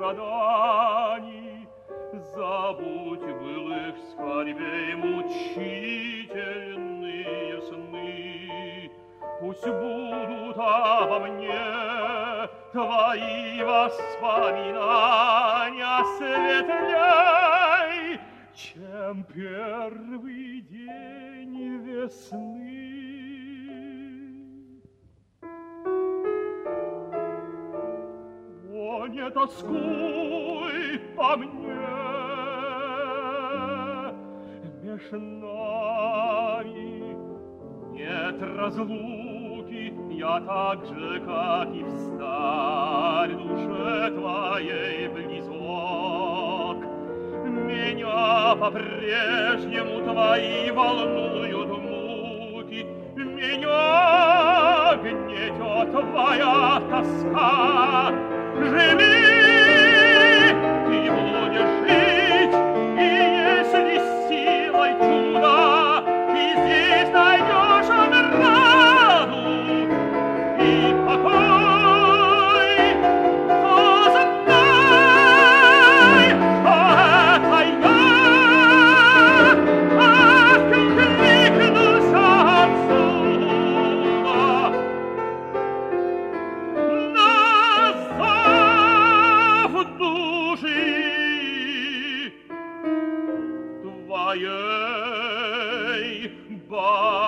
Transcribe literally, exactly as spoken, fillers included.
страданий, забудь былых скорбей мучительные сны. Пусть будут обо мне твои воспоминания светлей, чем первый день весны. О, не тоскуй по мне, меж нами нет разлуки, я так же, как и встарь, душе твоей близок. Меня по-прежнему твои волнуют муки, меня гнетет твоя тоска. Живи, ты будешь жить, и если силой чуда ты здесь найдешь отраду и покой, то знай, что это я откликнулся отсюда на зов души твоей.